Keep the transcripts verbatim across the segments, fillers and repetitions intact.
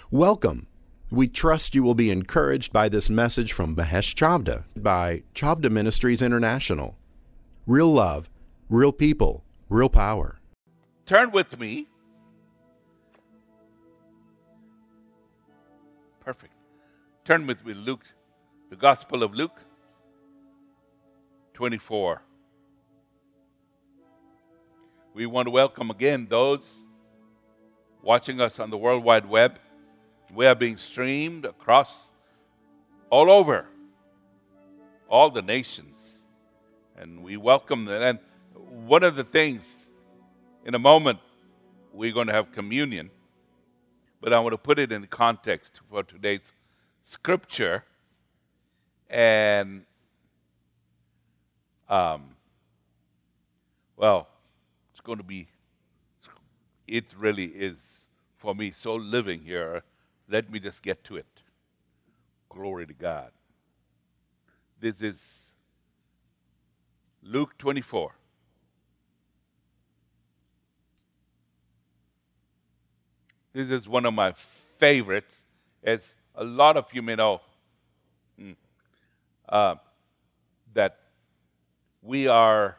Welcome. We trust you will be encouraged by this message from Mahesh Chavda by Chavda Ministries International. Real love, real people, real power. Turn with me. Perfect. Turn with me, Luke, the Gospel of Luke, twenty-four. We want to welcome again those watching us on the World Wide Web. We are being streamed across all over, all the nations. And we welcome them. And one of the things, in a moment, we're going to have communion. But I want to put it in context for today's scripture. And, um, well, it's going to be, it really is, for me, so living here. Let me just get to it. Glory to God. This is Luke twenty-four. This is one of my favorites, as a lot of you may know, uh, that we are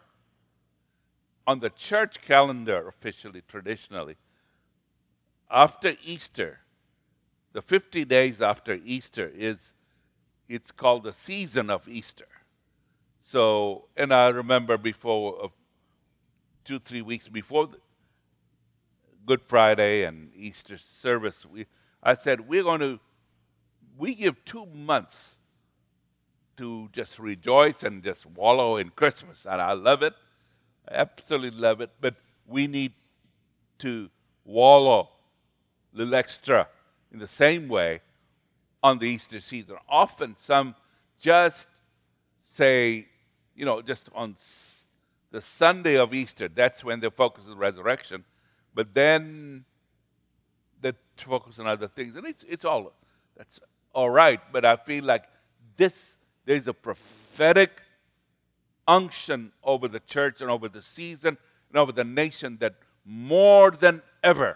on the church calendar officially, traditionally, after Easter. The fifty days after Easter is, it's called the season of Easter. So, and I remember before, uh, two, three weeks before the Good Friday and Easter service, we, I said, we're going to, we give two months to just rejoice and just wallow in Christmas. And I love it. I absolutely love it. But we need to wallow a little extra in the same way on the Easter season. Often some just say, you know, just on s- the Sunday of Easter, that's when they focus on resurrection. But then they focus on other things. And it's it's all, that's all right. But I feel like this, there's a prophetic unction over the church and over the season and over the nation that more than ever,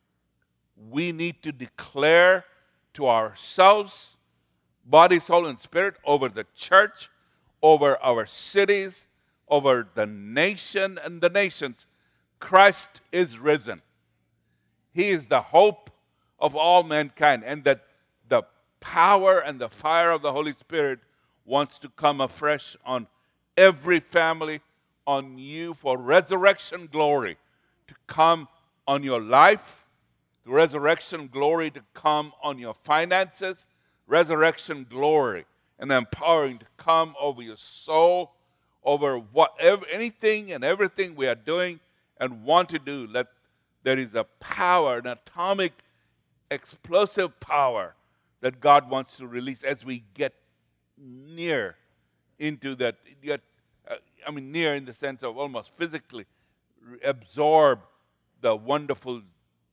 we need to declare to ourselves, body, soul, and spirit, over the church, over our cities, over the nation and the nations, Christ is risen. He is the hope of all mankind, and that the power and the fire of the Holy Spirit wants to come afresh on every family, on you, for resurrection glory to come on your life, the resurrection glory to come on your finances, resurrection glory and the empowering to come over your soul, over whatever, anything and everything we are doing and want to do. Let there is a power, an atomic, explosive power that God wants to release as we get near into that. Get, uh, I mean, near in the sense of almost physically absorb the wonderful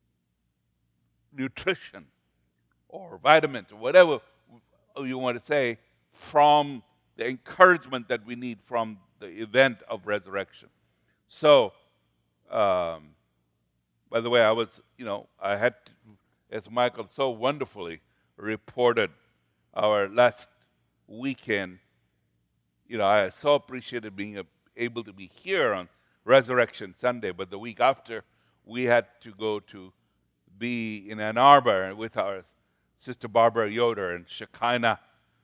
nutrition or vitamins or whatever you want to say from the encouragement that we need from the event of resurrection. So, um, by the way, I was, you know, I had to, as Michael so wonderfully reported our last weekend, you know, I so appreciated being able to be here on Resurrection Sunday, but the week after, we had to go to be in Ann Arbor with our Sister Barbara Yoder and Shekinah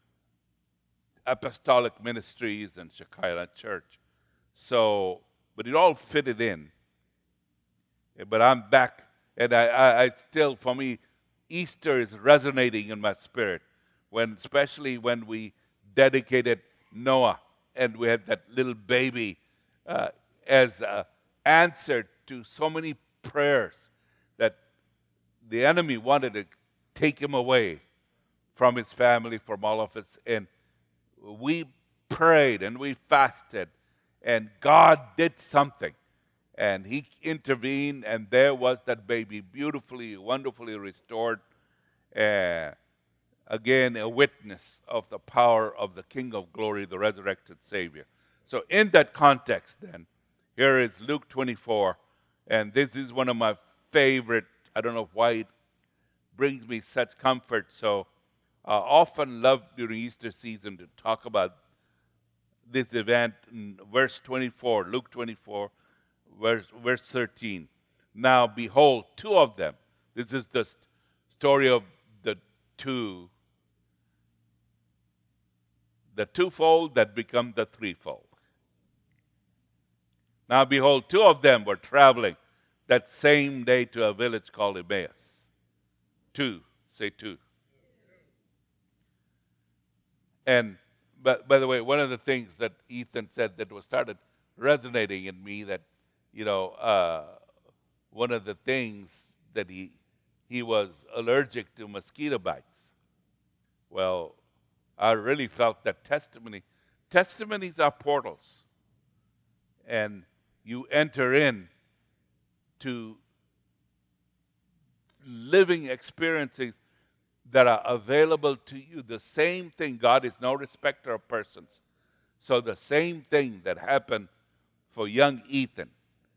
Apostolic Ministries and Shekinah Church. So, but it all fitted in. But I'm back, and I, I, I still, for me, Easter is resonating in my spirit, when, especially when we dedicated Noah, and we had that little baby uh, as an answer to so many prayers that the enemy wanted to take him away from his family, from all of us. And we prayed and we fasted, and God did something. And he intervened, and there was that baby, beautifully, wonderfully restored. Uh, again, a witness of the power of the King of Glory, the resurrected Savior. So in that context, then, here is Luke twenty-four, and this is one of my favorite. I don't know why it brings me such comfort. So I often love during Easter season to talk about this event in verse twenty-four, Luke twenty-four, verse, verse thirteen. Now behold, two of them. This is the st- story of the two. The twofold that become the threefold. Now behold, two of them were traveling that same day to a village called Emmaus. Two, say two. And but by the way, one of the things that Ethan said that was started resonating in me, that, you know, uh, one of the things that he he was allergic to mosquito bites. Well, I really felt that testimony. Testimonies are portals. And you enter in to living experiences that are available to you. The same thing, God is no respecter of persons. So the same thing that happened for young Ethan.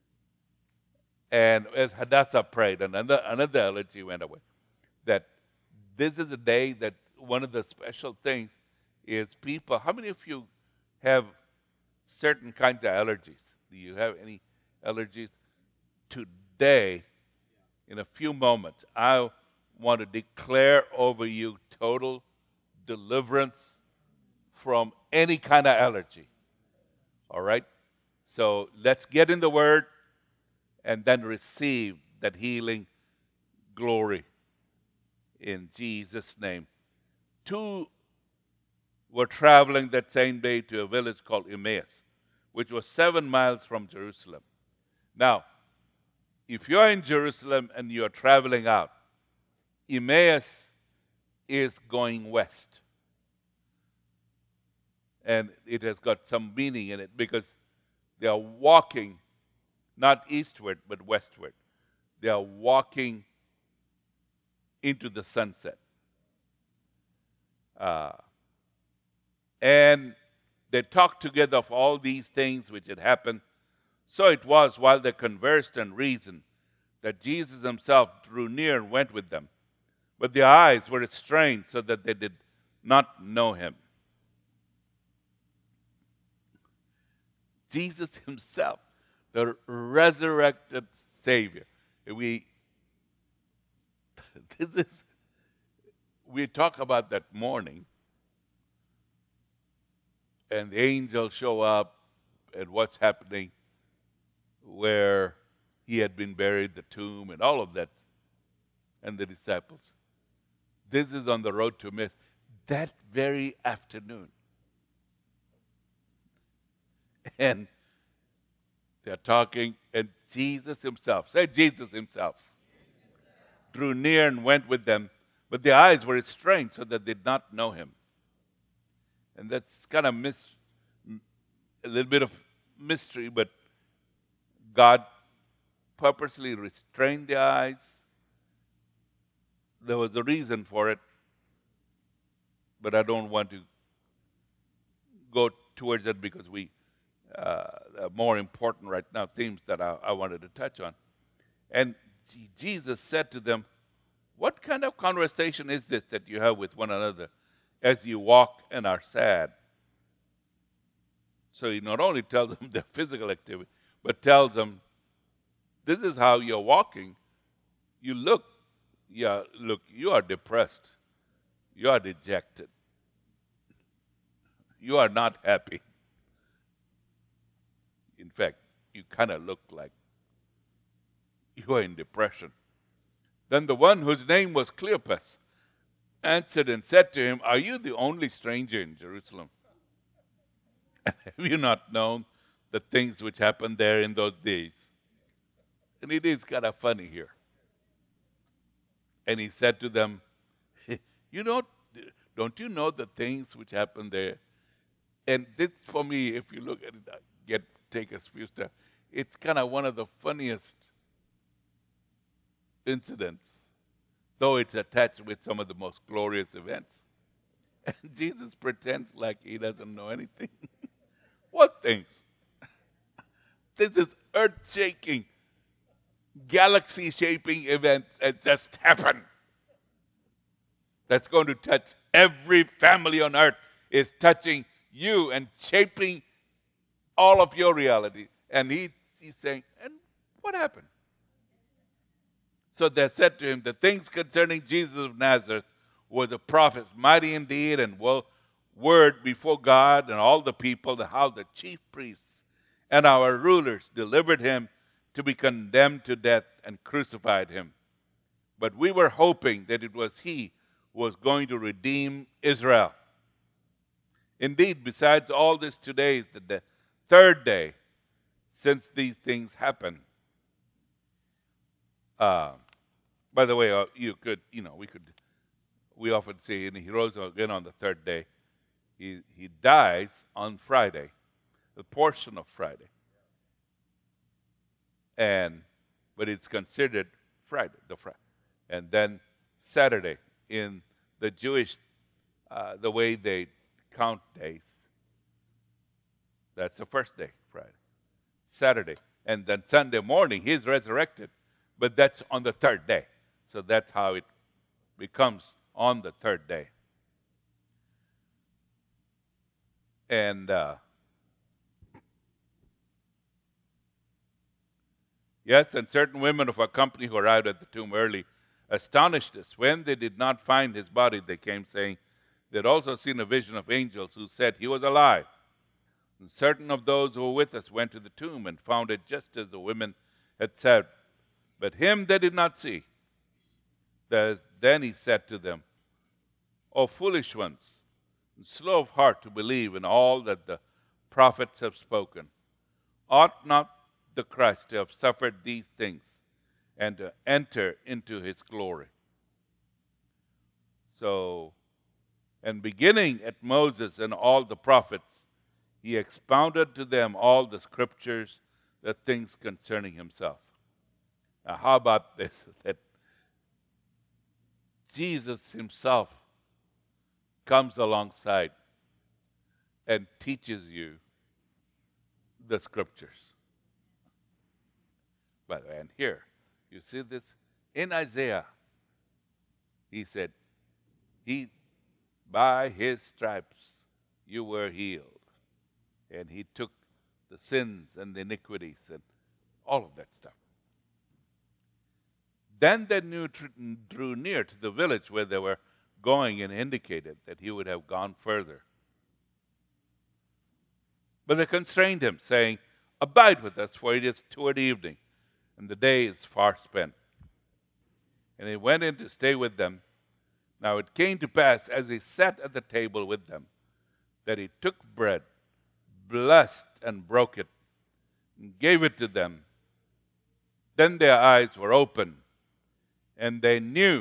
And as Hadassah prayed, another, another allergy went away. That this is a day that one of the special things is people, how many of you have certain kinds of allergies? Do you have any allergies? Today, in a few moments, I want to declare over you total deliverance from any kind of allergy. All right? So let's get in the Word and then receive that healing glory in Jesus' name. Two were traveling that same day to a village called Emmaus, which was seven miles from Jerusalem. Now, if you're in Jerusalem and you're traveling out, Emmaus is going west. And it has got some meaning in it because they are walking not eastward but westward. They are walking into the sunset. Uh, and they talked together of all these things which had happened. So it was, while they conversed and reasoned, that Jesus himself drew near and went with them. But their eyes were restrained so that they did not know him. Jesus himself, the resurrected Savior. We, this is, we talk about that morning, and the angels show up, and what's happening, where he had been buried, the tomb, and all of that, and the disciples. This is on the road to Emmaus. That very afternoon. And they're talking, and Jesus himself, say Jesus himself, drew near and went with them, but their eyes were restrained so that they did not know him. And that's kind of mis- a little bit of mystery, but God purposely restrained their eyes. There was a reason for it, but I don't want to go towards that because we uh, are more important right now themes that I, I wanted to touch on. And G- Jesus said to them, "What kind of conversation is this that you have with one another as you walk and are sad?" So he not only tells them their physical activity, but tells them, this is how you're walking. You look, yeah, look, you are depressed. You are dejected. You are not happy. In fact, you kind of look like you are in depression. Then the one whose name was Cleopas answered and said to him, "Are you the only stranger in Jerusalem? And have you not known the things which happened there in those days?" And it is kind of funny here. And he said to them, "You know, don't you know the things which happened there?" And this, for me, if you look at it, get take a few steps, it's kind of one of the funniest incidents, though it's attached with some of the most glorious events. And Jesus pretends like he doesn't know anything. What things? This is earth-shaking, galaxy-shaping events that just happened. that's going to touch every family on earth, is touching you and shaping all of your reality. And he, he's saying, and what happened? So they said to him, the things concerning Jesus of Nazareth were the prophets, mighty indeed, and well, word before God and all the people, how the chief priests and our rulers delivered him to be condemned to death and crucified him. But we were hoping that it was he who was going to redeem Israel. Indeed, besides all this, today is the third day since these things happened. Uh, by the way, uh, you could, you know, we could, we often say, and he rose again on the third day. He he dies on Friday, the portion of Friday, and but it's considered Friday, the Friday, and then Saturday in the Jewish, uh, the way they count days. That's the first day, Friday, Saturday, and then Sunday morning he's resurrected, but that's on the third day. So that's how it becomes on the third day. And uh, yes, and certain women of our company who arrived at the tomb early astonished us. When they did not find his body, they came saying they had also seen a vision of angels who said he was alive. And certain of those who were with us went to the tomb and found it just as the women had said. But him they did not see. Then he said to them, O foolish ones, and slow of heart to believe in all that the prophets have spoken. Ought not the Christ to have suffered these things and to enter into his glory? So, and beginning at Moses and all the prophets, he expounded to them all the scriptures, the things concerning himself. Now, how about this? That Jesus himself comes alongside and teaches you the scriptures. By the way, and here, you see this in Isaiah. He said, "He, by his stripes, you were healed." And he took the sins and the iniquities and all of that stuff. Then they knew, drew near to the village where they were going and indicated that he would have gone further. But they constrained him, saying, "Abide with us, for it is toward evening, and the day is far spent." And he went in to stay with them. Now it came to pass, as he sat at the table with them, that he took bread, blessed and broke it, and gave it to them. Then their eyes were opened, and they knew.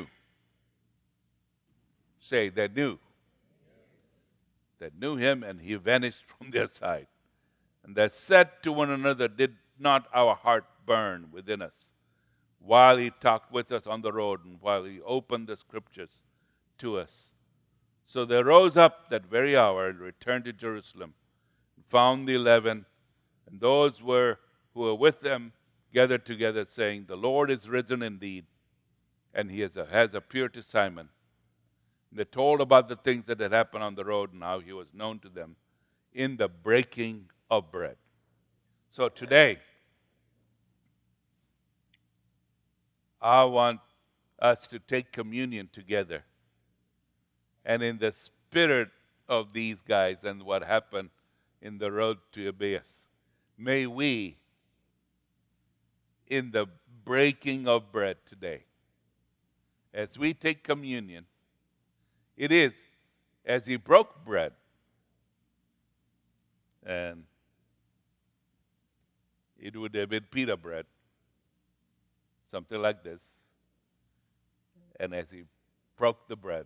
Say, they knew. They knew him, and he vanished from their sight. And they said to one another, "Did not our heart burn within us while he talked with us on the road and while he opened the scriptures to us?" So they rose up that very hour and returned to Jerusalem, and found the eleven, and those were who were with them gathered together, saying, "The Lord is risen indeed, and he has, has appeared to Simon." And they told about the things that had happened on the road and how he was known to them in the breaking of bread. So today, I want us to take communion together. And in the spirit of these guys and what happened in the road to Emmaus, may we, in the breaking of bread today, as we take communion, it is as he broke bread, and it would have been pita bread, something like this. And as he broke the bread,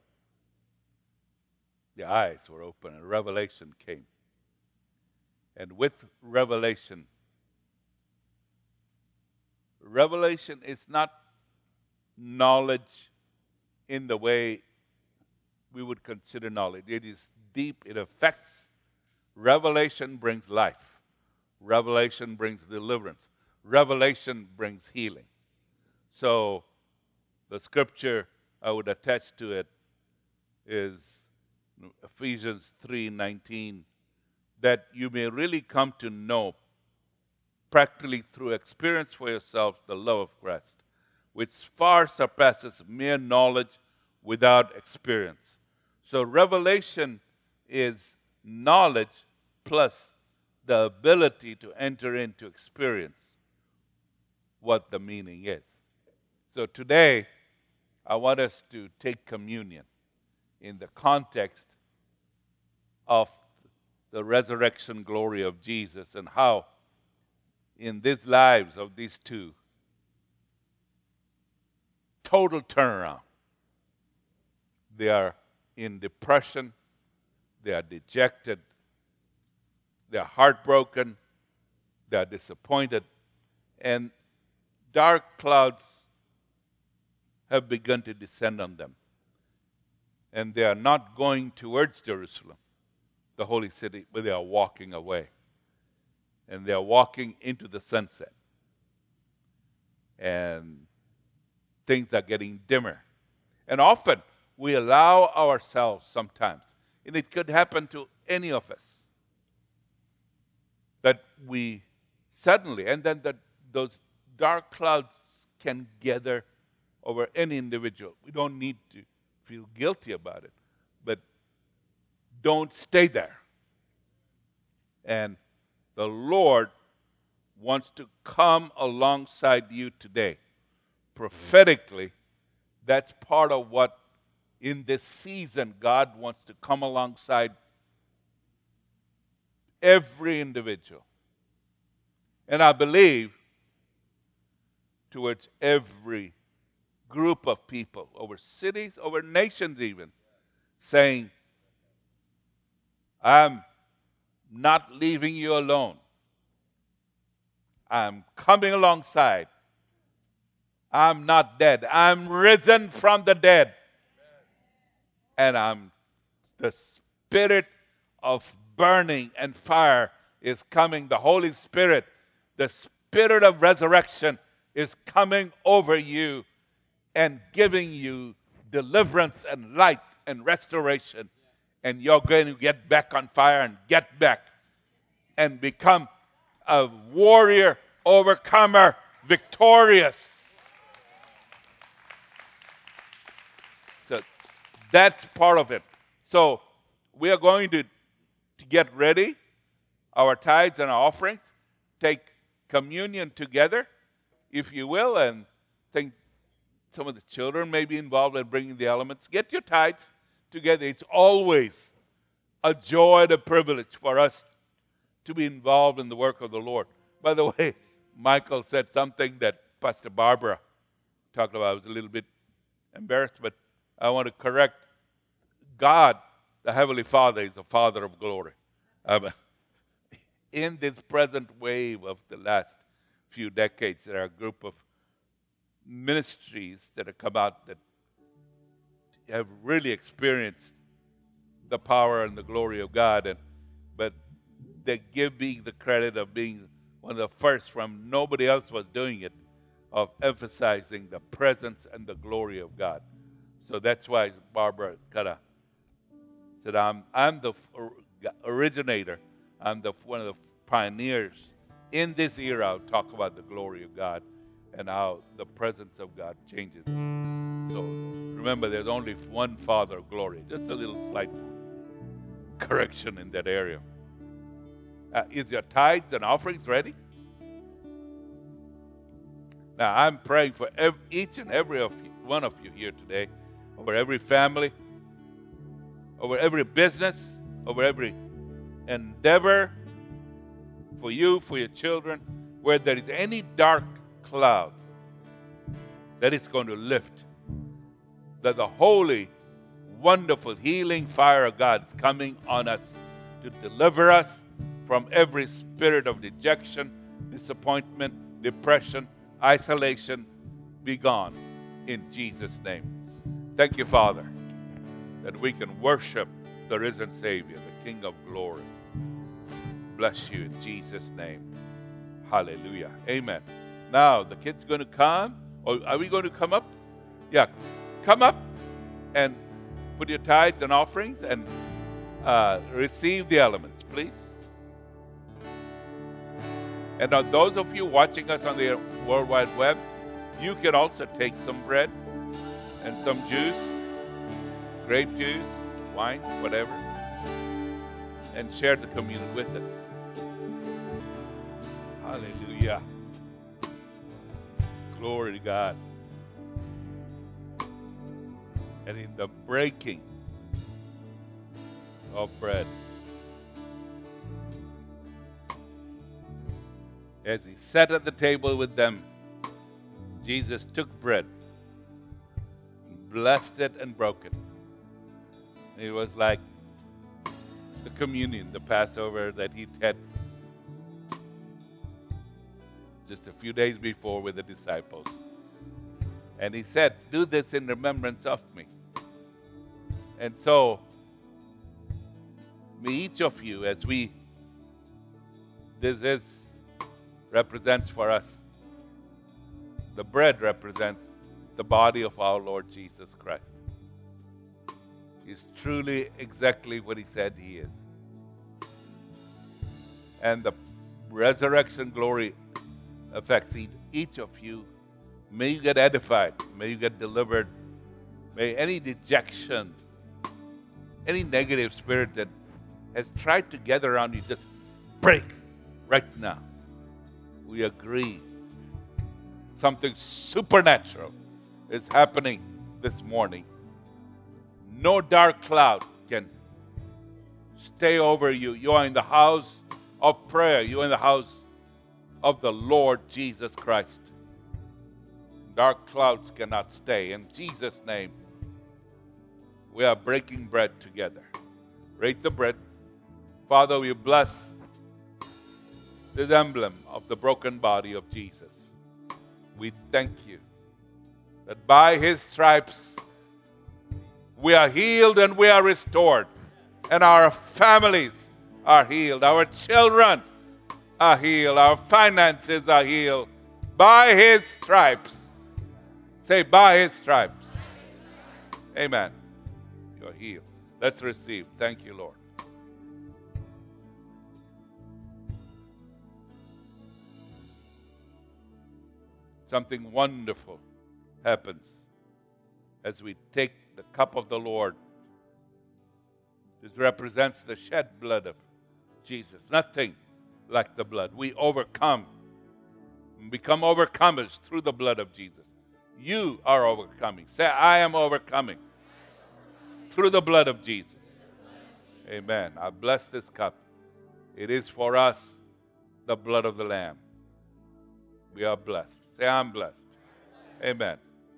the eyes were open and revelation came. And with revelation, revelation is not knowledge in the way we would consider knowledge. It is deep, it affects. Revelation brings life. Revelation brings deliverance. Revelation brings healing. So the scripture I would attach to it is Ephesians three nineteen, that you may really come to know practically through experience for yourself the love of Christ, which far surpasses mere knowledge without experience. So revelation is knowledge plus the ability to enter into experience what the meaning is. So today, I want us to take communion in the context of the resurrection glory of Jesus and how in these lives of these two, total turnaround. They are in depression, they are dejected, they are heartbroken, they are disappointed, and dark clouds have begun to descend on them. And they are not going towards Jerusalem, the holy city, but they are walking away. And they are walking into the sunset. And things are getting dimmer. And often we allow ourselves sometimes, and it could happen to any of us, that we suddenly, and then the, those dark clouds can gather over any individual. We don't need to feel guilty about it, but don't stay there. And the Lord wants to come alongside you today. Prophetically, that's part of what in this season God wants to come alongside every individual. And I believe towards every group of people, over cities, over nations even, saying, I'm not leaving you alone. I'm coming alongside. I'm not dead. I'm risen from the dead. And I'm the spirit of burning and fire is coming. The Holy Spirit, the spirit of resurrection is coming over you and giving you deliverance and light and restoration. And you're going to get back on fire and get back and become a warrior, overcomer, victorious. So that's part of it. So we are going to, to get ready, our tithes and our offerings, take communion together, if you will, and think some of the children may be involved in bringing the elements. Get your tithes together. It's always a joy and a privilege for us to be involved in the work of the Lord. By the way, Michael said something that Pastor Barbara talked about. I was a little bit embarrassed, but I want to correct. God, the Heavenly Father, is the Father of glory. Um, in this present wave of the last few decades, there are a group of ministries that have come out that have really experienced the power and the glory of God, and but they give me the credit of being one of the first, from nobody else was doing it, of emphasizing the presence and the glory of God. So that's why Barbara kind of said, I'm, I'm the originator, I'm the one of the pioneers in this era. I'll talk about the glory of God and how the presence of God changes. So remember, there's only one Father of glory. Just a little slight correction in that area. Uh, is your tithes and offerings ready? Now, I'm praying for every, each and every of you, one of you here today, over every family, over every business, over every endeavor, for you, for your children, where there is any dark cloud, that it's going to lift, that the holy, wonderful, healing fire of God is coming on us to deliver us from every spirit of dejection, disappointment, depression, isolation. Be gone in Jesus' name. Thank you, Father, that we can worship the risen Savior, the King of glory. Bless you in Jesus' name. Hallelujah. Amen. Now, the kids going to come? Or are we going to come up? Yeah. Come up and put your tithes and offerings and uh, receive the elements, please. And on those of you watching us on the World Wide Web, you can also take some bread and some juice, grape juice, wine, whatever, and share the communion with us. Hallelujah. Glory to God. And in the breaking of bread, as he sat at the table with them, Jesus took bread, blessed it, and broke it. It was like the communion, the Passover that he had just a few days before with the disciples. And he said, do this in remembrance of me. And so, may each of you, as we, this is, represents for us, the bread represents the body of our Lord Jesus Christ. He's truly exactly what he said he is. And the resurrection glory affects each of you. May you get edified. May you get delivered. May any dejection, any negative spirit that has tried to gather around you just break right now. We agree. Something supernatural is happening this morning. No dark cloud can stay over you. You are in the house of prayer. You are in the house of the Lord Jesus Christ. Dark clouds cannot stay. In Jesus' name, we are breaking bread together. Break the bread. Father, we bless this emblem of the broken body of Jesus. We thank you that by his stripes we are healed and we are restored, and our families are healed, our children are healed, our finances are healed by his stripes. Say, by his stripes. Amen. You're healed. Let's receive. Thank you, Lord. Something wonderful happens as we take the cup of the Lord. This represents the shed blood of Jesus. Nothing like the blood. We overcome and become overcomers through the blood of Jesus. You are overcoming. Say, I am overcoming through the blood of Jesus. Amen. I bless this cup. It is for us the blood of the Lamb. We are blessed. Say, I'm blessed. Amen.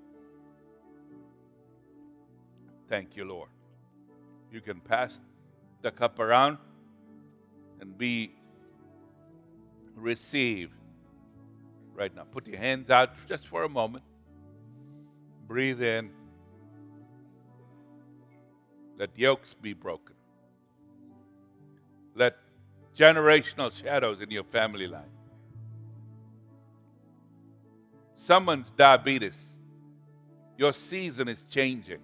Thank you, Lord. You can pass the cup around and be received right now. Put your hands out just for a moment. Breathe in. Let yokes be broken. Let generational shadows in your family line. Someone's diabetes. Your season is changing.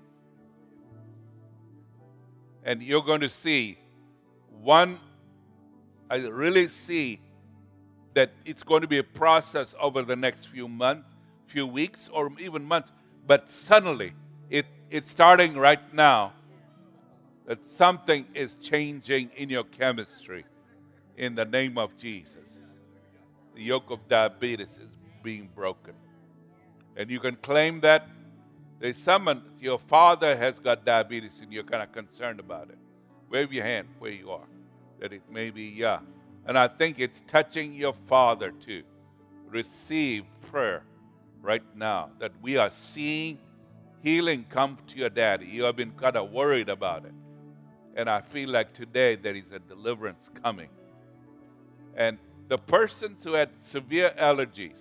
And you're going to see one, I really see that it's going to be a process over the next few months, few weeks, or even months. But suddenly, it, it's starting right now that something is changing in your chemistry in the name of Jesus. The yoke of diabetes is being broken. And you can claim that. There's someone, your father has got diabetes and you're kind of concerned about it. Wave your hand where you are, that it may be, yeah. And I think it's touching your father too. Receive prayer right now that we are seeing healing come to your daddy. You have been kind of worried about it. And I feel like today there is a deliverance coming. And the persons who had severe allergies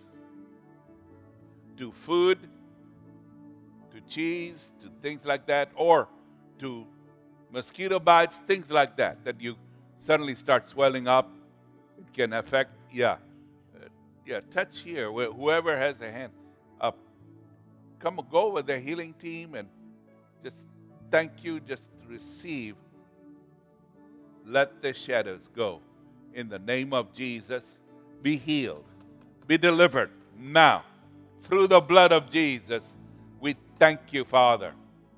to food, to cheese, to things like that, or to mosquito bites, things like that, that you suddenly start swelling up, it can affect, yeah. Uh, yeah, touch here, where whoever has a hand up. Come go with the healing team and just thank you. Just receive. Let the shadows go. In the name of Jesus, be healed. Be delivered now. Through the blood of Jesus, we thank you, Father.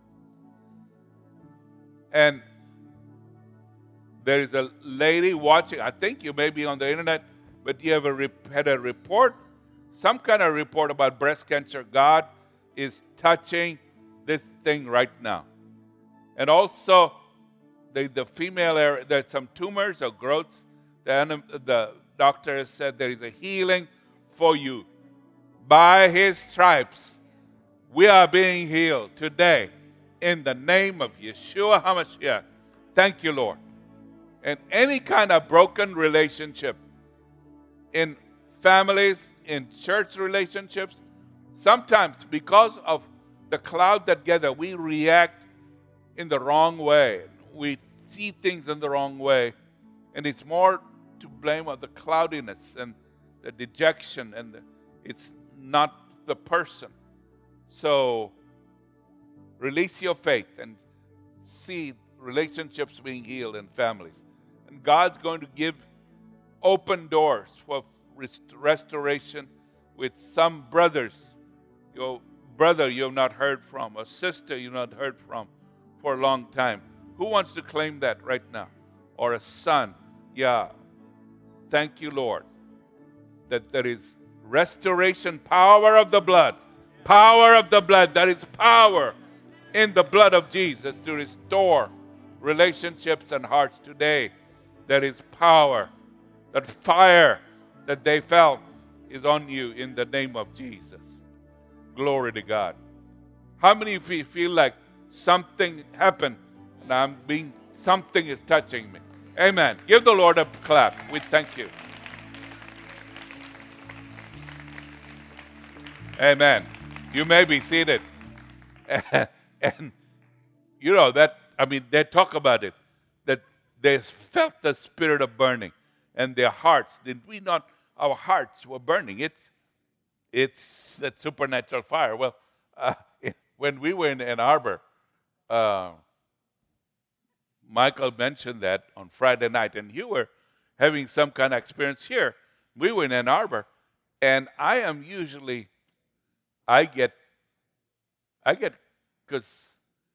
And there is a lady watching. I think you may be on the internet, but you have a, had a report, some kind of report about breast cancer. God is touching this thing right now. And also, the, the female area, there's some tumors or growths. The, the doctor has said there is a healing for you. By His stripes, we are being healed today in the name of Yeshua HaMashiach. Thank you, Lord. And any kind of broken relationship in families, in church relationships, sometimes because of the cloud that gather, we react in the wrong way. We see things in the wrong way. And it's more to blame of the cloudiness and the dejection, and the, it's not the person. So release your faith and see relationships being healed in families. And God's going to give open doors for rest- restoration with some brothers, your brother you have not heard from, a sister you have not heard from for a long time. Who wants to claim that right now? Or a son? Yeah. Thank you, Lord, that there is restoration, power of the blood. Power of the blood. There is power in the blood of Jesus to restore relationships and hearts today. There is power. That fire that they felt is on you in the name of Jesus. Glory to God. How many of you feel like something happened and I'm being, something is touching me? Amen. Give the Lord a clap. We thank you. Amen. You may be seated. And you know that, I mean, they talk about it, that they felt the spirit of burning and their hearts, did we not, our hearts were burning. It's, it's that supernatural fire. Well, uh, when we were in Ann Arbor, uh, Michael mentioned that on Friday night, and you were having some kind of experience here. We were in Ann Arbor, and I am usually, I get, I get, because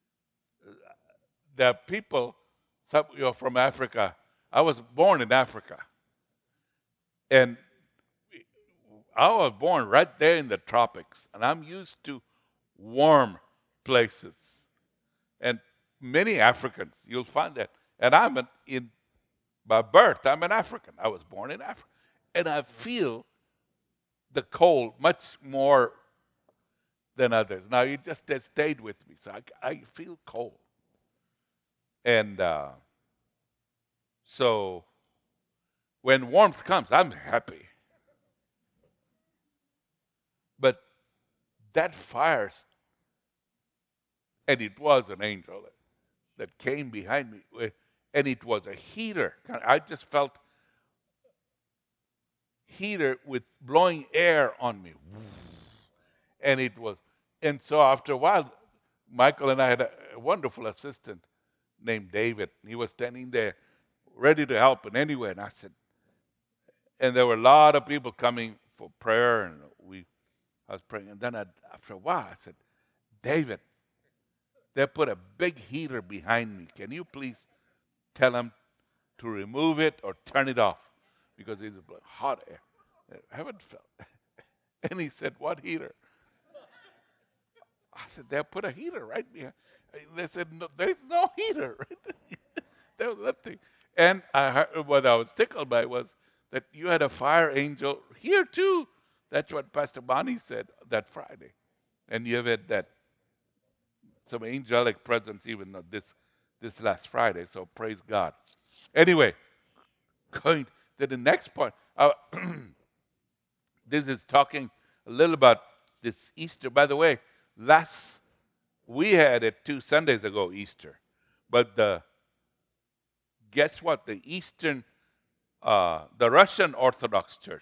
the people, some you're from Africa. I was born in Africa, and I was born right there in the tropics, and I'm used to warm places. And many Africans, you'll find that. And I'm an, in, by birth, I'm an African. I was born in Africa. And I feel the cold much more than others. Now, you just has stayed with me, so I, I feel cold. And uh, so when warmth comes, I'm happy. But that fire, and it was an angel that came behind me, and it was a heater. I just felt heater with blowing air on me. And it was, and so after a while, Michael and I had a wonderful assistant named David. He was standing there ready to help in any way. And I said, and there were a lot of people coming for prayer, and we, I was praying. And then I, after a while, I said, David, they put a big heater behind me. Can you please tell them to remove it or turn it off? Because it's hot air. I haven't felt. And he said, what heater? I said, they put a heater right behind. They said, no, there's no heater. There was nothing. And I heard, what I was tickled by was that you had a fire angel here too. That's what Pastor Bonnie said that Friday. And you have had that, some angelic presence even this, this last Friday. So praise God. Anyway, going to the next point. Uh, this is talking a little about this Easter. By the way, last, we had it two Sundays ago, Easter. But the, guess what? The Eastern, uh, the Russian Orthodox Church,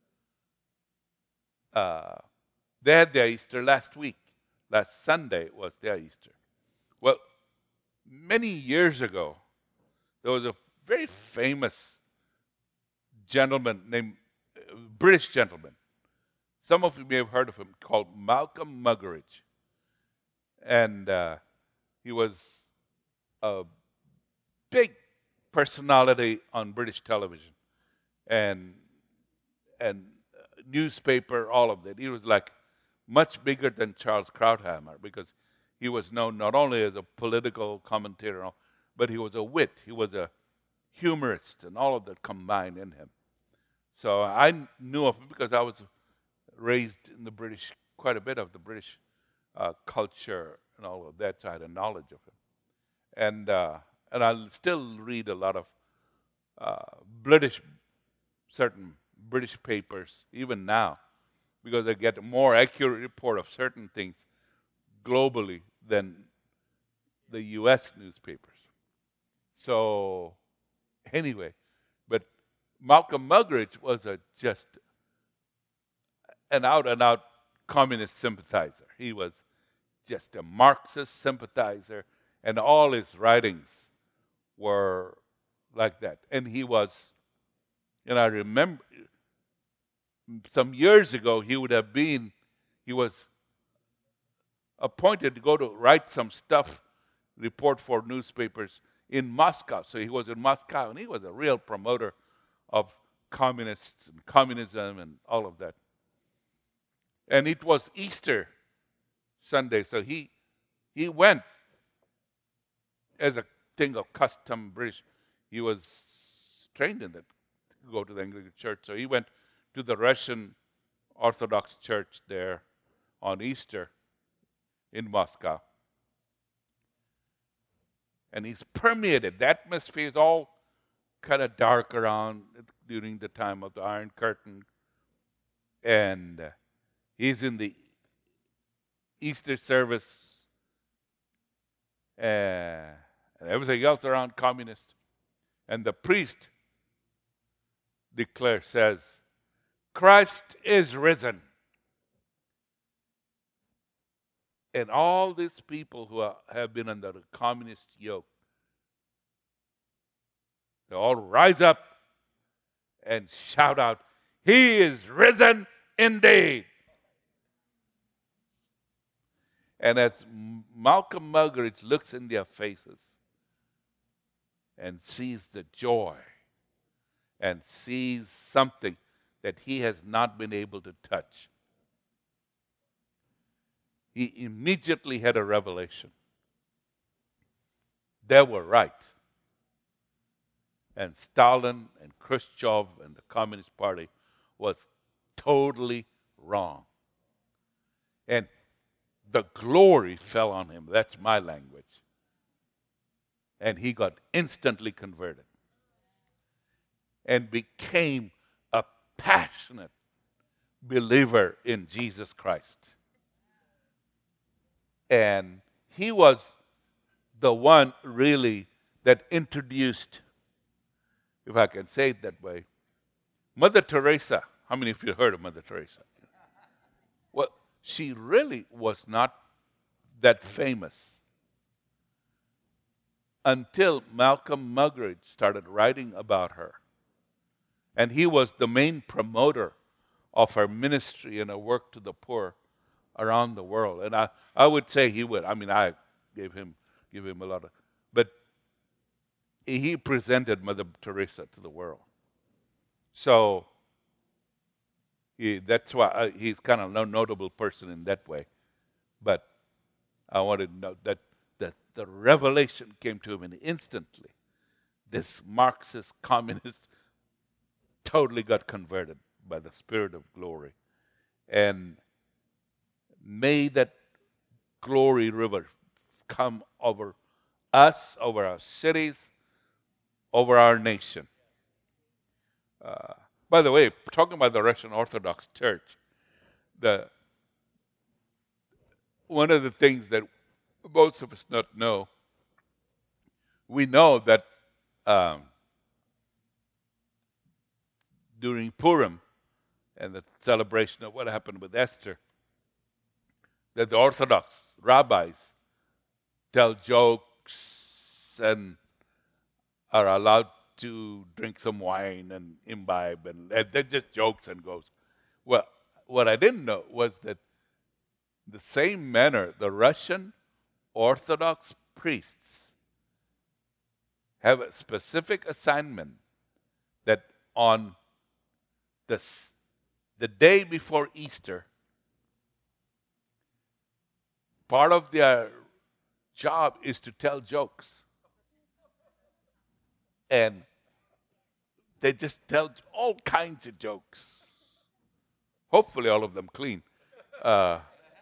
uh, they had their Easter last week. Last Sunday was their Easter. Well, many years ago, there was a very famous gentleman named, uh, British gentleman. Some of you may have heard of him, called Malcolm Muggeridge. And uh, he was a big personality on British television and and uh, newspaper, all of that. He was like much bigger than Charles Krauthammer because he was known not only as a political commentator, but he was a wit. He was a humorist, and all of that combined in him. So I knew of him because I was raised in the British, quite a bit of the British uh, culture and all of that, so I had a knowledge of him. And uh, and I still read a lot of uh, British, certain British papers, even now, because I get a more accurate report of certain things globally than the U S newspapers. So anyway, but Malcolm Muggeridge was a just an out-and-out communist sympathizer. He was just a Marxist sympathizer, and all his writings were like that. And he was, and I remember some years ago, he would have been, he was appointed to go to write some stuff, report for newspapers in Moscow. So he was in Moscow, and he was a real promoter of communists and communism and all of that. And it was Easter Sunday, so he he went as a thing of custom British. He was trained in that, to go to the Anglican Church. So he went to the Russian Orthodox Church there on Easter in Moscow. And he's permeated. The atmosphere is all kind of dark around during the time of the Iron Curtain. And uh, he's in the Easter service uh, and everything else around communist. And the priest declares, says, Christ is risen. And all these people who are, have been under the communist yoke, they all rise up and shout out, He is risen indeed. And as Malcolm Muggeridge looks in their faces and sees the joy and sees something that he has not been able to touch, he immediately had a revelation. They were right. And Stalin and Khrushchev and the Communist Party was totally wrong. And the glory fell on him. That's my language. And he got instantly converted and became a passionate believer in Jesus Christ. And he was the one really that introduced, if I can say it that way, Mother Teresa. How many of you heard of Mother Teresa? Well, she really was not that famous until Malcolm Muggeridge started writing about her. And he was the main promoter of her ministry and her work to the poor around the world. And I, I would say he would. I mean, I gave him give him a lot of, but he presented Mother Teresa to the world. So he, that's why I, he's kind of a notable person in that way. But I wanted to know that, that the revelation came to him, and instantly this Marxist communist totally got converted by the Spirit of glory. And may that glory river come over us, over our cities, over our nation. Uh, by the way, talking about the Russian Orthodox Church, the one of the things that most of us not know, we know that um, during Purim and the celebration of what happened with Esther, that the Orthodox rabbis tell jokes adults and are allowed to drink some wine and imbibe, and, and then just jokes and goes. Well, what I didn't know was that the same manner the Russian Orthodox priests have a specific assignment that on the, the day before Easter, part of their job is to tell jokes. And they just tell all kinds of jokes. Hopefully all of them clean. Uh,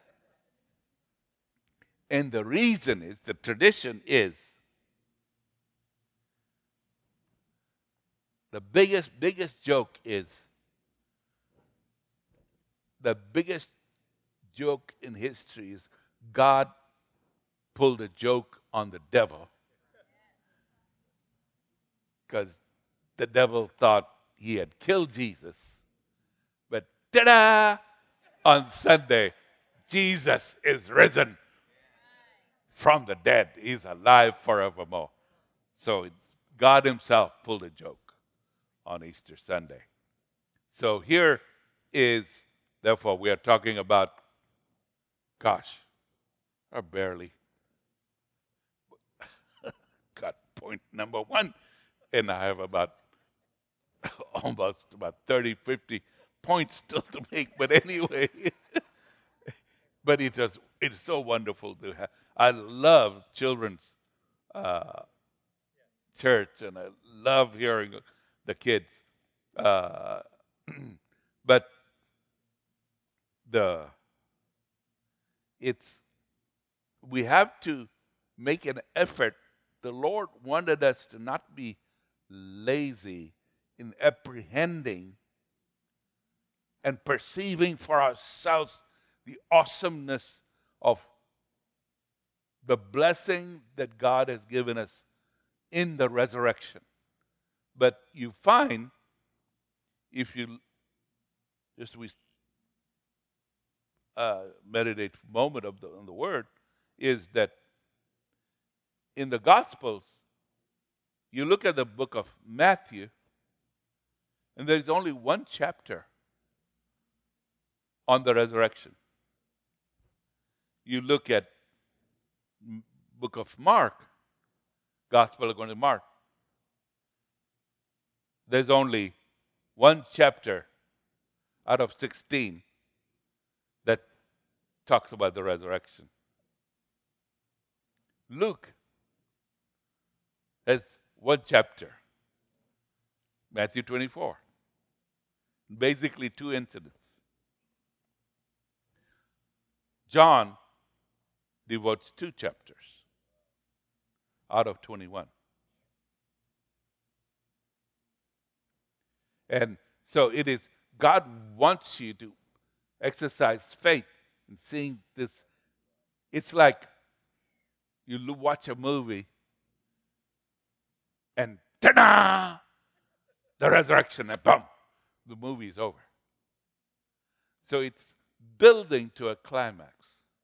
and the reason is, the tradition is, the biggest, biggest joke is, the biggest joke in history is God pulled a joke on the devil. Because the devil thought he had killed Jesus. But ta-da! On Sunday, Jesus is risen from the dead. He's alive forevermore. So God himself pulled a joke on Easter Sunday. So here is, therefore, we are talking about, gosh, or barely, got point number one. And I have about almost about thirty, fifty points still to make. But anyway, but it is, it is so wonderful to have. I love children's uh, church, and I love hearing the kids. Uh, but the it's we have to make an effort. The Lord wanted us to not be lazy in apprehending and perceiving for ourselves the awesomeness of the blessing that God has given us in the resurrection. But you find, if you just we uh, meditate for a moment of the, on the word, is that in the Gospels, you look at the book of Matthew, and there's only one chapter on the resurrection. You look at book of Mark, Gospel according to Mark, there's only one chapter out of sixteen that talks about the resurrection. Luke has one chapter, Matthew twenty-four. Basically two incidents. John devotes two chapters out of twenty-one. And so it is, God wants you to exercise faith in seeing this. It's like you watch a movie and ta-da! The resurrection, and boom, the movie is over. So it's building to a climax.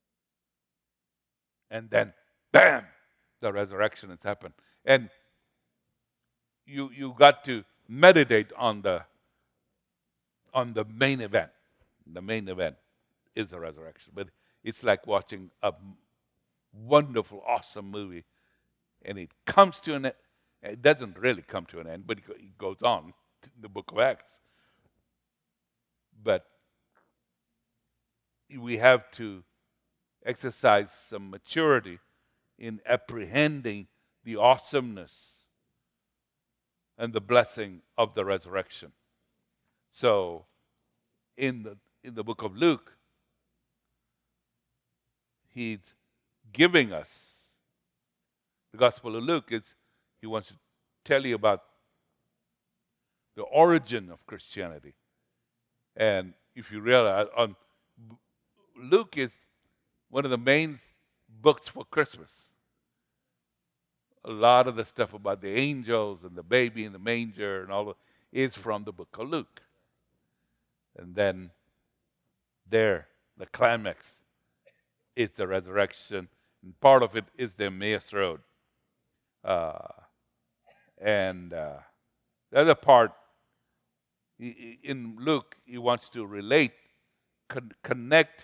And then, bam, the resurrection has happened. And you you got to meditate on the on the main event. The main event is the resurrection. But it's like watching a wonderful, awesome movie, and it comes to an end. It doesn't really come to an end, but it goes on in the book of Acts. But we have to exercise some maturity in apprehending the awesomeness and the blessing of the resurrection. So, in the in the book of Luke, he's giving us, the Gospel of Luke is, he wants to tell you about the origin of Christianity. And if you realize, on Luke is one of the main books for Christmas. A lot of the stuff about the angels and the baby in the manger and all of it is from the book of Luke. And then there, the climax is the resurrection. And part of it is the Emmaus Road. Uh, and uh, the other part, in Luke, he wants to relate, con- connect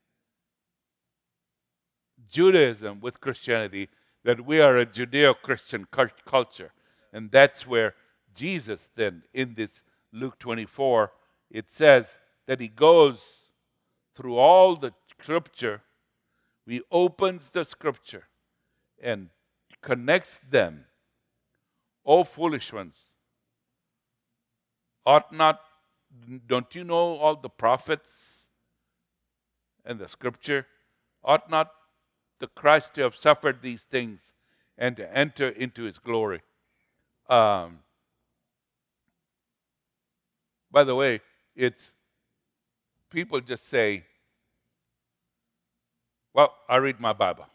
Judaism with Christianity, that we are a Judeo-Christian culture. And that's where Jesus then, in this Luke twenty-four, it says that he goes through all the scripture, he opens the scripture and connects them. O foolish ones, ought not, don't you know all the prophets and the scripture? Ought not the Christ to have suffered these things and to enter into his glory? Um, by the way, it's people just say, well, I read my Bible.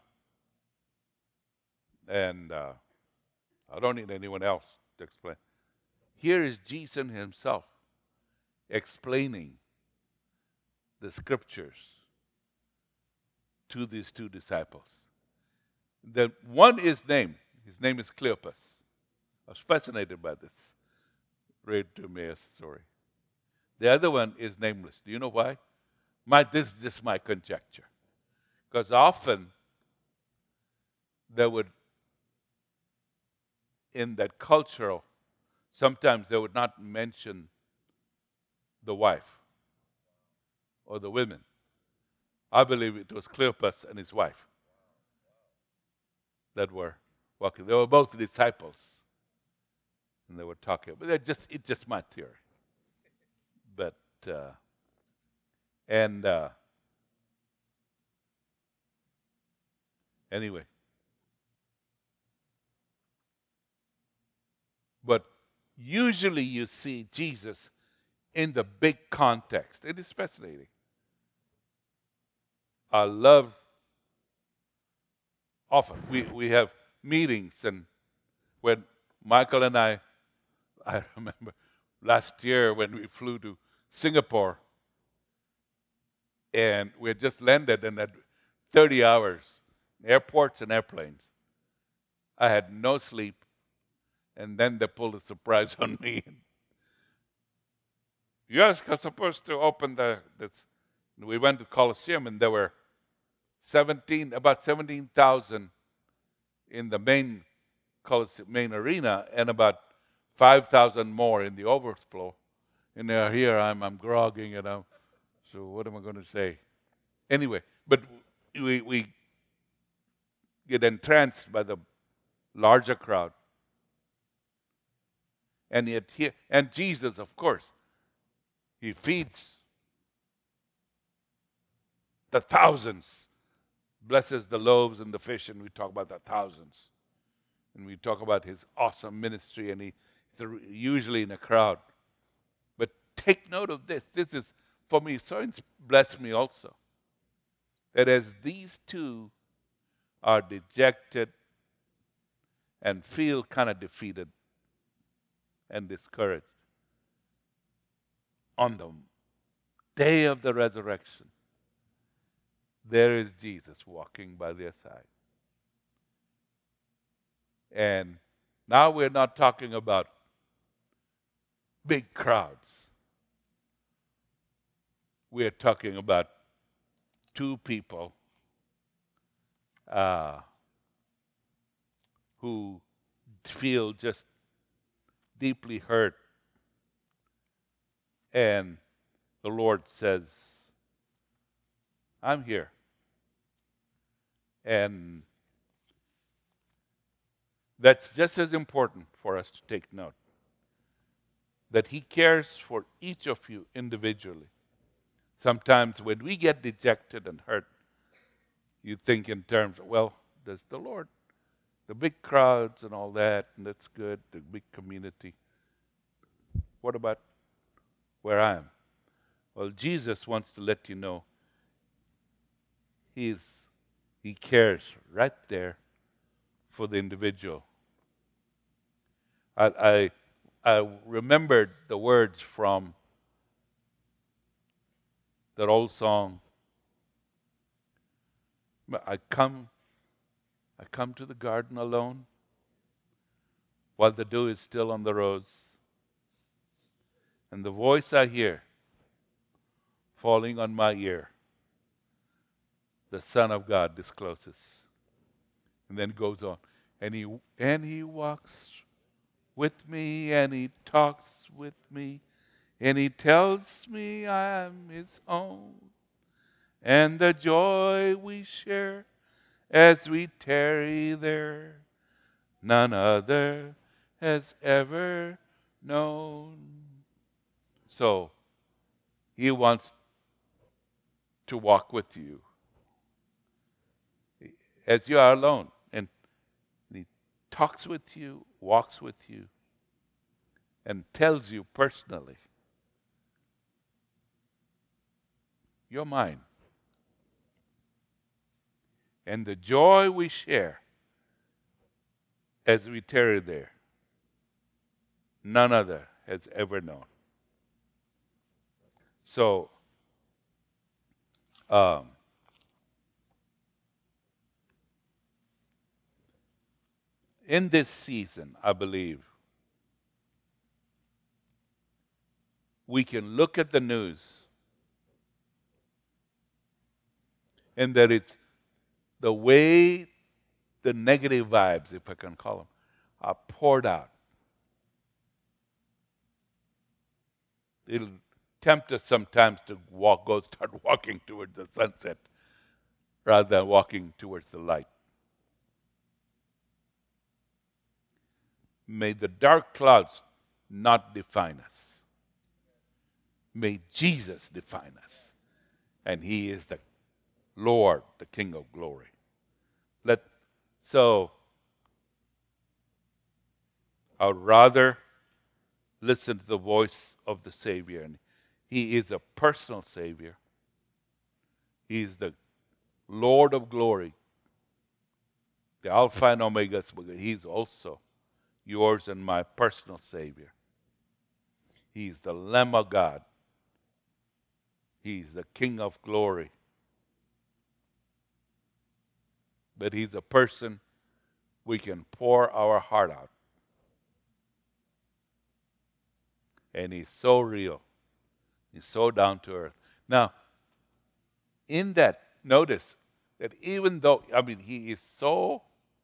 And uh, I don't need anyone else to explain. Here is Jesus himself explaining the scriptures to these two disciples. The one is named, his name is Cleopas. I was fascinated by this Road to Emmaus story. The other one is nameless. Do you know why? My, this is just my conjecture. Because often there would, in that cultural, sometimes they would not mention the wife or the women. I believe it was Cleopas and his wife that were walking. They were both disciples, and they were talking. But they're just, it's just my theory. But, uh, and uh, anyway. But usually you see Jesus in the big context. It is fascinating. I love, often we, we have meetings, and when Michael and I, I remember last year when we flew to Singapore, and we had just landed and had thirty hours, airports and airplanes. I had no sleep, and then they pulled a surprise on me. You guys are supposed to open the, the, we went to Colosseum, and there were seventeen, about seventeen thousand in the main Colosseum, main arena, and about five thousand more in the overflow. And uh, here I'm, I'm grogging, and I'm, so what am I going to say? Anyway, but we, we get entranced by the larger crowd. And yet here, and Jesus, of course, he feeds the thousands, blesses the loaves and the fish, and we talk about the thousands. And we talk about his awesome ministry, and he, he's usually in a crowd. But take note of this. This is, for me, so it's blessed me also. That as these two are dejected and feel kind of defeated and discouraged, on the day of the resurrection, there is Jesus walking by their side. And now we're not talking about big crowds. We're talking about two people uh, who feel just deeply hurt. And the Lord says, I'm here. And that's just as important for us to take note, that he cares for each of you individually. Sometimes when we get dejected and hurt, you think in terms of, well, there's the Lord, the big crowds and all that, and that's good, the big community. What about where I am? Well, Jesus wants to let you know he's, he cares right there for the individual. I, I, I remembered the words from that old song. I come, I come to the garden alone. while the dew is still on the roads. And the voice I hear falling on my ear, the Son of God discloses. And then goes on. And he, and he walks with me, and he talks with me, and he tells me I'm his own. And the joy we share as we tarry there, none other has ever known. So, he wants to walk with you as you are alone. And he talks with you, walks with you, and tells you personally, you're mine. And the joy we share as we tarry there, none other has ever known. So, um, in this season, I believe, we can look at the news and that it's the way the negative vibes, if I can call them, are poured out. It'll tempt us sometimes to walk, go start walking towards the sunset rather than walking towards the light. May the dark clouds not define us. May Jesus define us. And he is the Lord, the King of glory. Let so I would rather listen to the voice of the Savior. And he is a personal Savior. He is the Lord of glory, the Alpha and Omega. He is also yours and my personal Savior. He is the Lamb of God. He's the King of glory. But he's a person we can pour our heart out. And he's so real. He's so down to earth. Now, in that, notice that even though, I mean, he is so,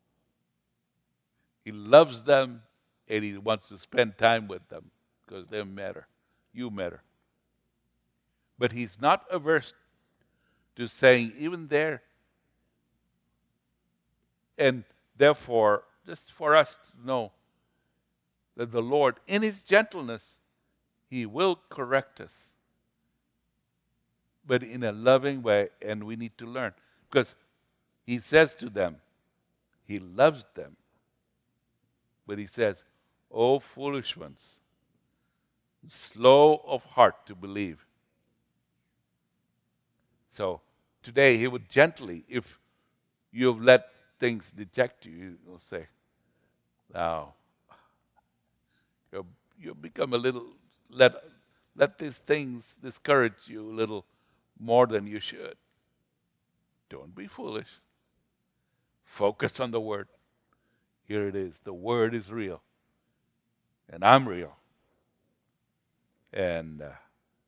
he loves them and he wants to spend time with them because they matter. You matter. But he's not averse to saying, even there, and therefore, just for us to know that the Lord, in his gentleness, he will correct us. But in a loving way, and we need to learn. Because he says to them, he loves them. But he says, "O foolish ones, slow of heart to believe." So today he would gently, if you've let things deject you, he'll say, now, you you become a little, let, let these things discourage you a little more than you should. Don't be foolish. Focus on the Word. Here it is. The Word is real. And I'm real. And uh,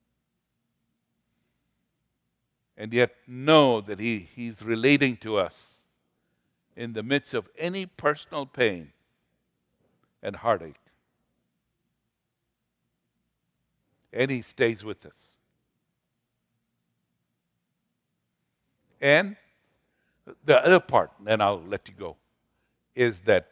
and yet know that he, he's relating to us in the midst of any personal pain and heartache. And he stays with us. And the other part, and I'll let you go, is that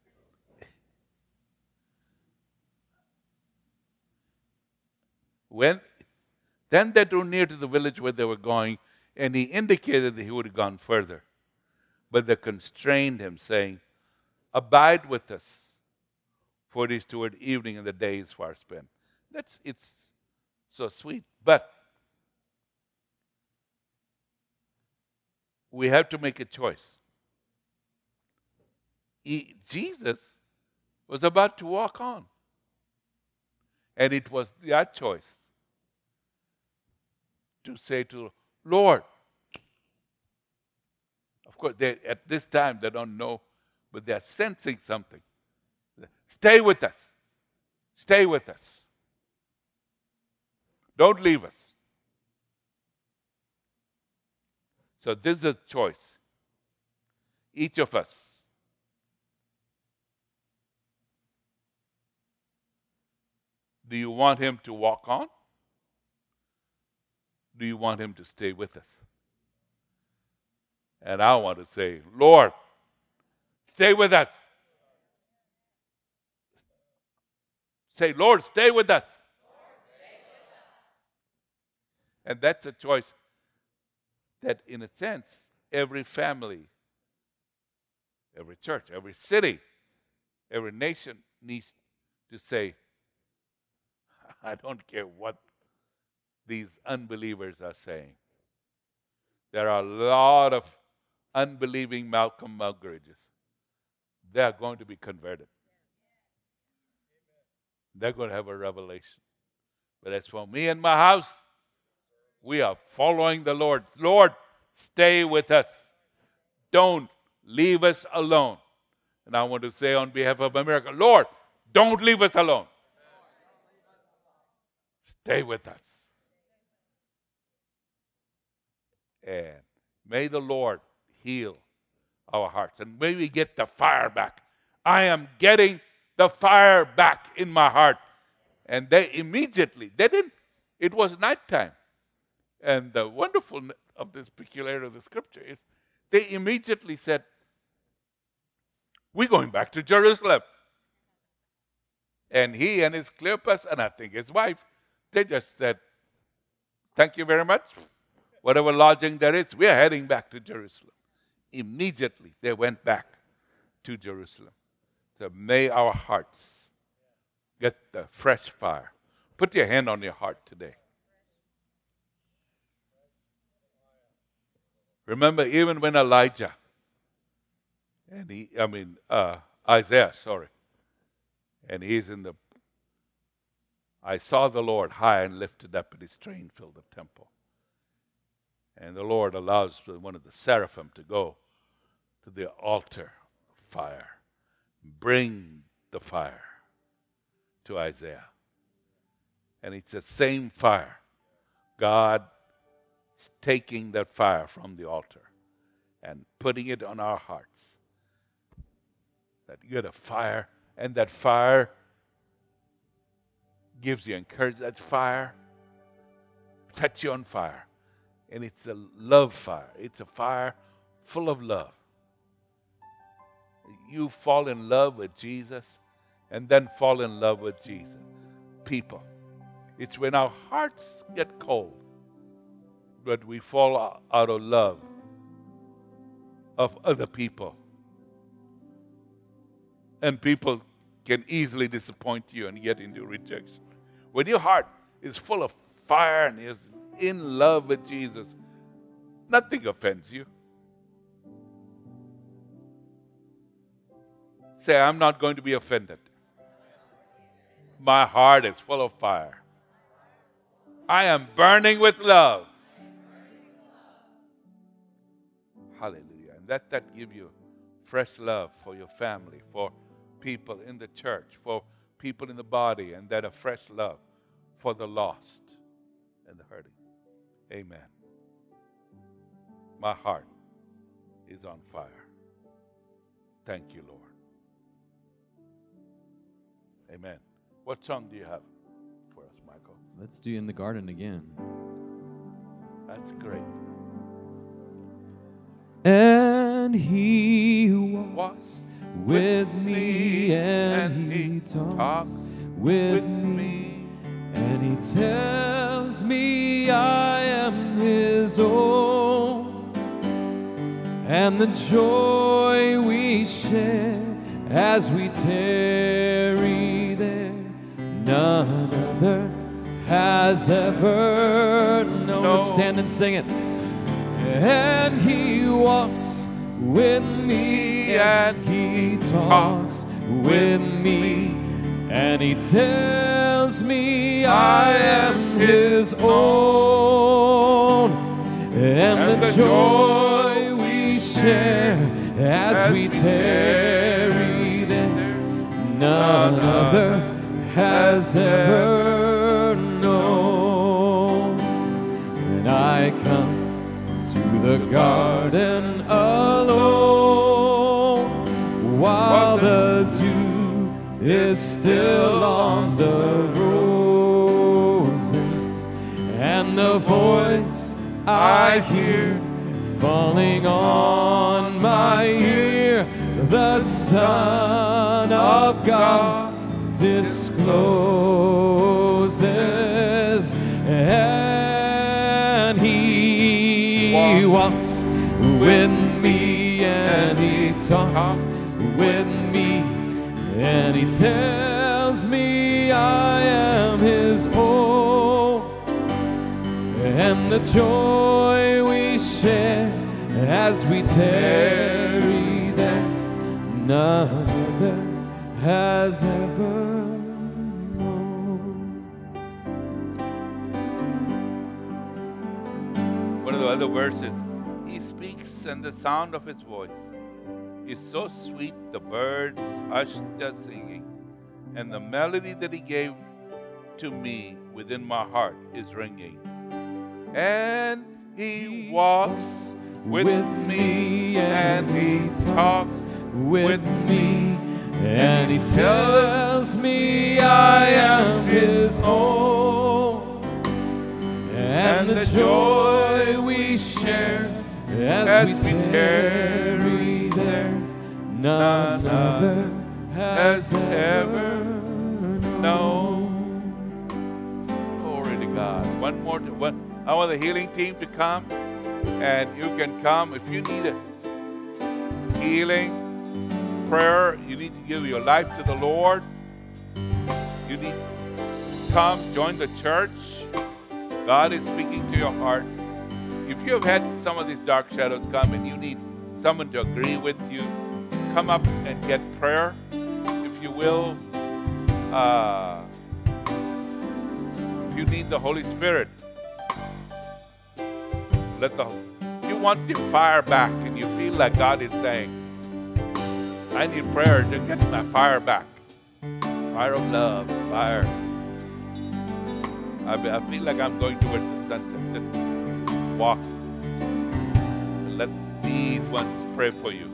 when then they drew near to the village where they were going, and he indicated that he would have gone further. But they constrained him, saying, "Abide with us, for it is toward evening and the day is far spent." That's, it's so sweet. But we have to make a choice. He, Jesus was about to walk on. And it was their choice to say to Lord. Of course, they, at this time they don't know, but they're sensing something. Stay with us. Stay with us. Don't leave us. So this is a choice. Each of us. Do you want him to walk on? Do you want him to stay with us? And I want to say, Lord, stay with us. Say, Lord, stay with us. And that's a choice that, in a sense, every family, every church, every city, every nation needs to say, I don't care what these unbelievers are saying. There are a lot of unbelieving Malcolm Muggeridges. They are going to be converted. They're going to have a revelation. But as for me and my house, we are following the Lord. Lord, stay with us. Don't leave us alone. And I want to say on behalf of America, Lord, don't leave us alone. Stay with us. And may the Lord heal our hearts. And may we get the fire back. I am getting the fire back in my heart. And they immediately, they didn't, it was nighttime. And the wonderfulness of this peculiarity of the scripture is they immediately said, we're going back to Jerusalem. And he and his Cleopas, and I think his wife, they just said, thank you very much. Whatever lodging there is, we are heading back to Jerusalem. Immediately, they went back to Jerusalem. So may our hearts get the fresh fire. Put your hand on your heart today. Remember, even when Elijah, and he, I mean, uh, Isaiah, sorry, and he's in the, I saw the Lord high and lifted up, and his train filled the temple. And the Lord allows one of the seraphim to go to the altar of fire, bring the fire to Isaiah. And it's the same fire. God is taking that fire from the altar and putting it on our hearts. That you get a fire, and that fire gives you encouragement. That fire sets you on fire. And it's a love fire. It's a fire full of love. You fall in love with Jesus and then fall in love with Jesus. People. It's when our hearts get cold that we fall out of love of other people. And people can easily disappoint you and get into rejection. When your heart is full of fire and is in love with Jesus, nothing offends you. Say, I'm not going to be offended. My heart is full of fire. I am burning with love. Hallelujah. And that that give you fresh love for your family, for people in the church, for people in the body, and then a fresh love for the lost and the hurting. Amen. My heart is on fire. Thank you, Lord. Amen. What song do you have for us, Michael? Let's do In the Garden again. That's great. And he walks with me, and he talks with me, and he tells me I am his own, and the joy we share as we tarry there, none other has ever known. No. Let's stand and sing it. And he walks with me, and he talks with me, and he tells me I am his own, and the joy we share as we tarry there, none other has ever known. And I come to the garden alone, while the dew is still on the roses, and the voice I hear falling on my ear, the Son of God discloses, and He walks with me, and He talks with me, and He tells me I am His own, and the joy we share as we tarry there, none other has ever known. One of the other verses, He speaks, and the sound of His voice is so sweet, the birds hush their singing, and the melody that He gave to me within my heart is ringing. And He walks with, with me, and He talks with me, and He tells me I am His own, and the joy we share as, as we tarry there, none other has ever known. Glory to God. One more. To, one. I want the healing team to come, and you can come if you need a healing prayer. You need to give your life to the Lord. You need to come, join the church. God is speaking to your heart. If you have had some of these dark shadows come and you need someone to agree with you, come up and get prayer, if you will. Uh, if you need the Holy Spirit, let the, if you want the fire back and you feel like God is saying, I need prayer to get my fire back. Fire of love, fire. I, I feel like I'm going towards the sunset. Just walk. Let these ones pray for you.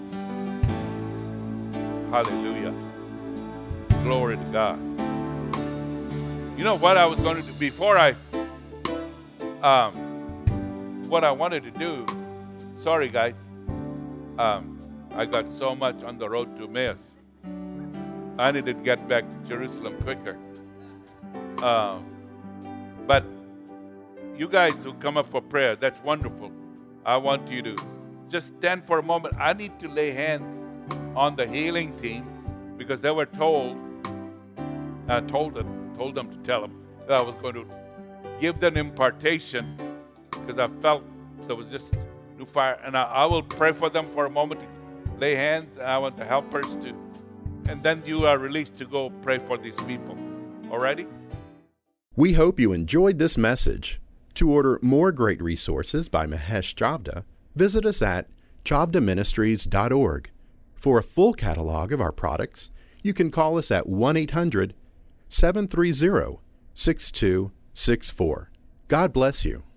Hallelujah. Glory to God. You know what I was going to do before I, um, what I wanted to do, sorry guys, um, I got so much on the road to Emmaus. I needed to get back to Jerusalem quicker. Um, but you guys who come up for prayer, that's wonderful. I want you to just stand for a moment. I need to lay hands on the healing team because they were told, I told them, told them to tell them that I was going to give them impartation because I felt there was just new fire. And I, I will pray for them for a moment to lay hands, and I want the helpers to. And then you are released to go pray for these people. Alrighty? We hope you enjoyed this message. To order more great resources by Mahesh Chavda, visit us at chavda ministries dot org. For a full catalog of our products, you can call us at one eight hundred seven three zero six two six four. God bless you.